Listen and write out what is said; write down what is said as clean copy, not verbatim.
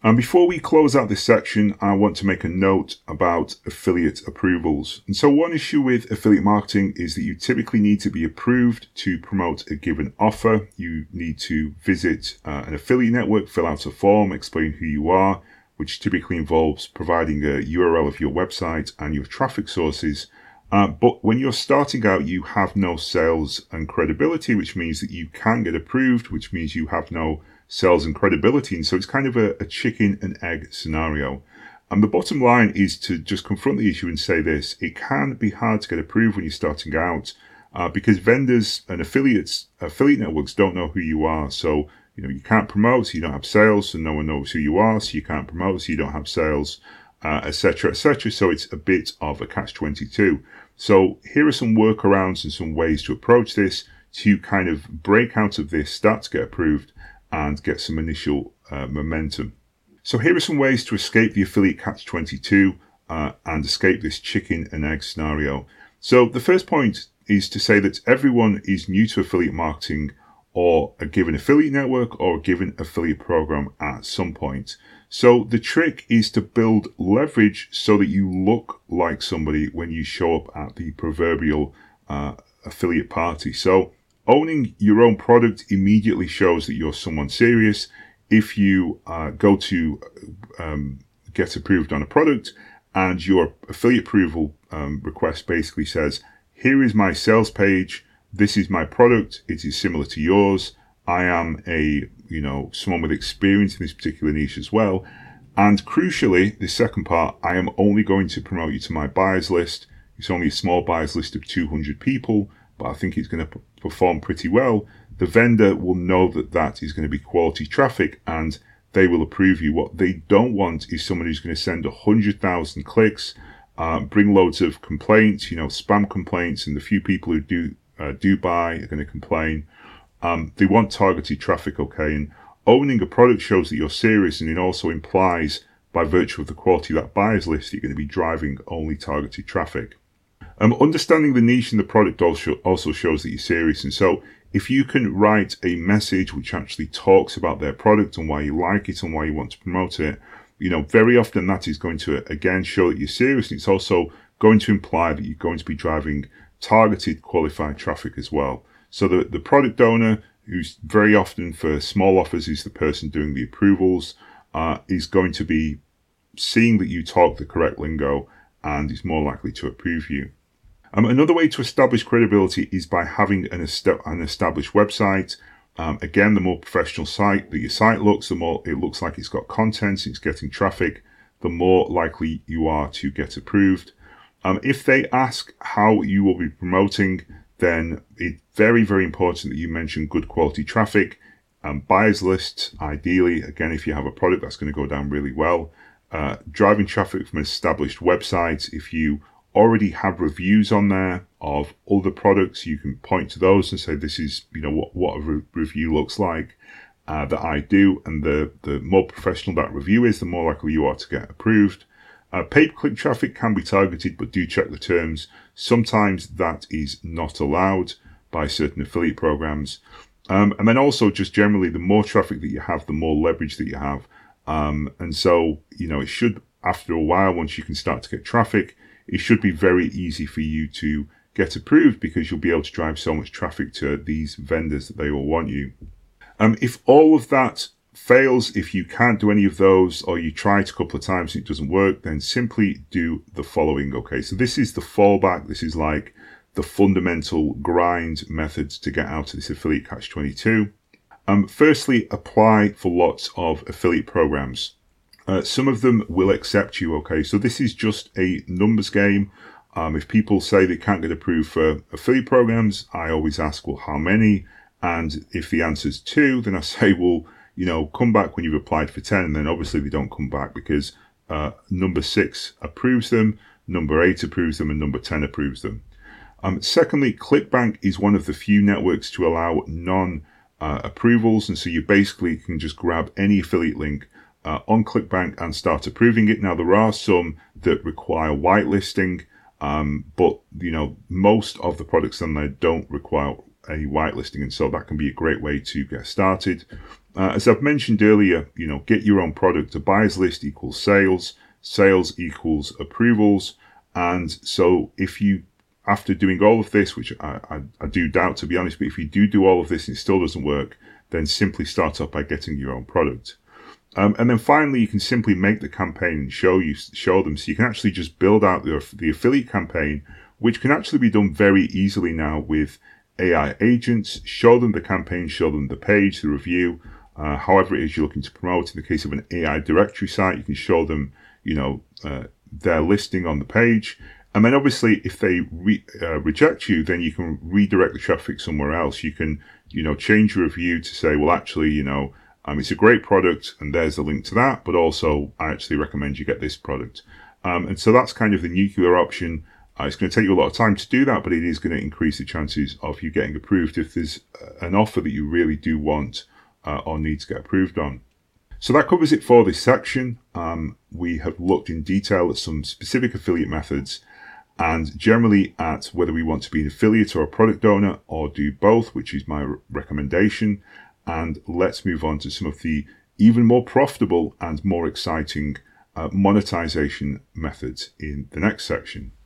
And before we close out this section, I want to make a note about affiliate approvals. And so one issue with affiliate marketing is that you typically need to be approved to promote a given offer. You need to visit an affiliate network, fill out a form, explain who you are, which typically involves providing a URL of your website and your traffic sources. But when you're starting out, you have no sales and credibility, which means that you can't get approved, which means you have no sales and credibility. And so it's kind of a chicken and egg scenario. And the bottom line is to just confront the issue and say this: it can be hard to get approved when you're starting out because vendors and affiliate networks don't know who you are. So, you can't promote, so you don't have sales, so no one knows who you are, so you can't promote, so you don't have sales, etc., etc. So it's a bit of a catch-22. So here are some workarounds and some ways to approach this to kind of break out of this, start to get approved, and get some initial momentum. So here are some ways to escape the affiliate catch-22 and escape this chicken and egg scenario. So the first point is to say that everyone is new to affiliate marketing or a given affiliate network or a given affiliate program at some point. So the trick is to build leverage so that you look like somebody when you show up at the proverbial affiliate party. So owning your own product immediately shows that you're someone serious. If you go to get approved on a product and your affiliate approval request basically says, here is my sales page, this is my product, it is similar to yours, I am someone with experience in this particular niche as well. And crucially, the second part, I am only going to promote you to my buyers list. It's only a small buyers list of 200 people, but I think it's going to perform pretty well. The vendor will know that that is going to be quality traffic and they will approve you. What they don't want is someone who's going to send 100,000 clicks, bring loads of complaints, spam complaints, and the few people who do buy are going to complain. They want targeted traffic, okay? And owning a product shows that you're serious, and it also implies, by virtue of the quality of that buyers list, you're going to be driving only targeted traffic. Understanding the niche in the product also shows that you're serious. And so if you can write a message which actually talks about their product and why you like it and why you want to promote it, very often that is going to, again, show that you're serious. And it's also going to imply that you're going to be driving targeted qualified traffic as well. So the product owner, who's very often for small offers is the person doing the approvals, is going to be seeing that you talk the correct lingo and is more likely to approve you. Another way to establish credibility is by having an established website. Again, the more professional site that your site looks, the more it looks like it's got content, it's getting traffic, the more likely you are to get approved. If they ask how you will be promoting, then it's very, very important that you mention good quality traffic. Buyers lists, ideally, again, if you have a product, that's going to go down really well. Driving traffic from established websites. If you already have reviews on there of other products, you can point to those and say, this is, what a review looks like that I do. And the more professional that review is, the more likely you are to get approved. Pay-per-click traffic can be targeted, but do check the terms. Sometimes that is not allowed by certain affiliate programs. And then also just generally, the more traffic that you have, the more leverage that you have. And so, it should, after a while, once you can start to get traffic, it should be very easy for you to get approved because you'll be able to drive so much traffic to these vendors that they all want you. If all of that fails, if you can't do any of those, or you try it a couple of times and it doesn't work, then simply do the following, okay? So this is the fallback. This is like the fundamental grind methods to get out of this affiliate catch-22. Firstly, apply for lots of affiliate programs. Some of them will accept you, okay? So this is just a numbers game. If people say they can't get approved for affiliate programs, I always ask, well, how many? And if the answer is 2, then I say, well, come back when you've applied for 10. And then obviously they don't come back because number 6 approves them, number 8 approves them, and number 10 approves them. Secondly, ClickBank is one of the few networks to allow non-approvals. And so you basically can just grab any affiliate link on ClickBank and start approving it. Now, there are some that require whitelisting, but, most of the products on there don't require any whitelisting. And so that can be a great way to get started. As I've mentioned earlier, get your own product. A buyer's list equals sales, sales equals approvals. And so if you, after doing all of this, which I do doubt to be honest, but if you do all of this and it still doesn't work, then simply start up by getting your own product. And then finally, you can simply make the campaign and show them. So you can actually just build out the affiliate campaign, which can actually be done very easily now with AI agents. Show them the campaign, show them the page, the review, however it is you're looking to promote. In the case of an AI directory site, you can show them, their listing on the page. And then obviously, if they reject you, then you can redirect the traffic somewhere else. You can, change your review to say, well, actually, it's a great product and there's the link to that, but also I actually recommend you get this product. And so that's kind of the nuclear option. It's going to take you a lot of time to do that, but it is going to increase the chances of you getting approved if there's an offer that you really do want or need to get approved on. So that covers it for this section. We have looked in detail at some specific affiliate methods and generally at whether we want to be an affiliate or a product owner or do both, which is my recommendation. And let's move on to some of the even more profitable and more exciting monetization methods in the next section.